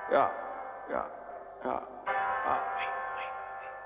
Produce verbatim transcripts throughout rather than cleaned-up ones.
Yeah, yeah, yeah. Uh, wait, wait.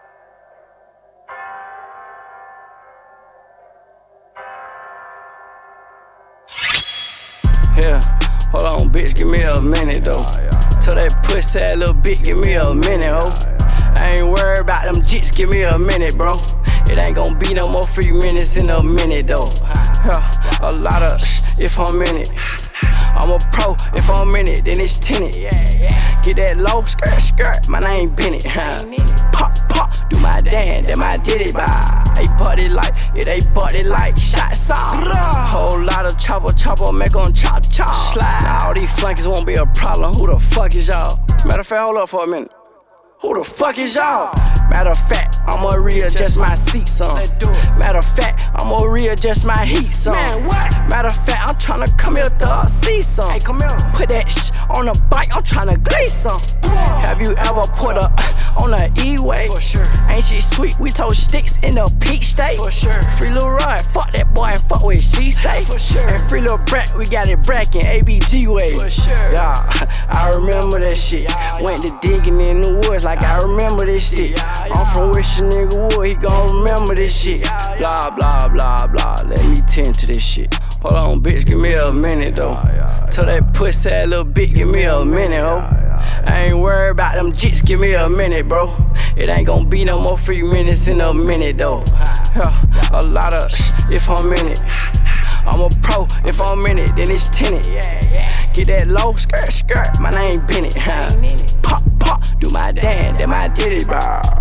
Yeah, hold on, bitch, give me a minute though. Tell that pussy that little bitch, give me a minute, ho. I ain't worried about them jits, give me a minute, bro. It ain't gon' be no more free minutes in a minute though. Yeah, a lot of sh if I'm in it. I'm a pro, if I'm in it, then it's tinted. Get that low skirt, skirt, my name Bennett. Huh? Pop, pop, do my dance, then I did it by. They party like, yeah, they party like shots off. Whole lot of chopper, chopper, make on chop, chop. Now all these flankies won't be a problem. Who the fuck is y'all? Matter of fact, hold up for a minute. Who the fuck is y'all? Matter of fact, I'ma readjust my seat some. Matter of fact, I'ma readjust my heat some. Man, what? Matter of fact, I'm tryna come here to see some. Hey, come here. Put that sh on the bike, I'm tryna glaze some. Have you ever put a on a E-way? For sure. Ain't she sweet? We told sticks in the peak state. For sure. Free Lil Rod, fuck that boy and fuck what she say. For sure. And Free Lil Brat, we got it brackin' A B G way. For sure. Yeah, I remember that shit. Yeah, went to digging in the woods like I remember this shit. I'm from Wish a nigga would, he gon' remember this shit. Blah, blah, blah, blah, let me tend to this shit. Hold on, bitch, give me a minute though. Tell that pussy that little bitch, give me a minute, ho. I ain't worried about them jits, give me a minute, bro. It ain't gon' be no more free minutes in a minute though. A lot of sh if I'm in it. I'm a pro, if I'm in it, then it's tinted. Get that low skirt, skirt, my name Bennett. Huh? Pop, pop, do my dance, then I did it, bro.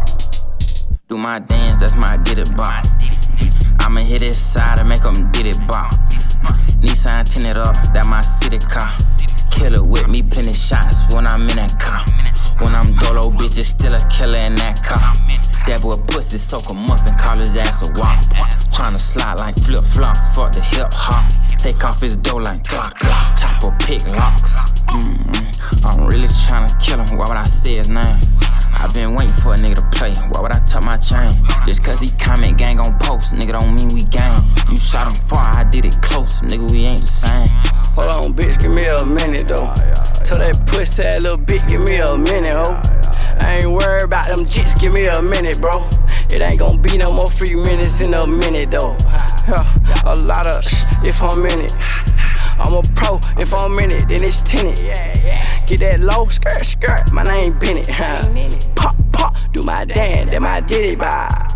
Do my dance, that's my did it bop. I'ma hit this side and make them did it bop. Nissan tinted up, that my city car. Killer with me, plenty shots when I'm in that car. When I'm dolo, bitch, it's still a killer in that car. That boy pussy, soak him up and call his ass a wop. Tryna slide like flip flop, fuck the hip hop. Take off his dough like clock clock. Chopper pick locks. Mm-mm. I'm really tryna kill him, why would I say his name? I been waiting for a nigga to play, why would I tuck my chain? Just cause he comment gang on post, nigga don't mean we gang. You shot him far, I did it close, nigga we ain't the same. Hold on, bitch, give me a minute though. Tell that pussy that little bitch, give me a minute, ho. I ain't worried about them jits, give me a minute, bro. It ain't gon' be no more free minutes in a minute though. A lot of sh if I'm in it. I'm a pro, if I'm in it, then it's tinted. Get that low skirt, skirt, my name Bennett. Huh? Pop, pop, do my dance, then I did it by.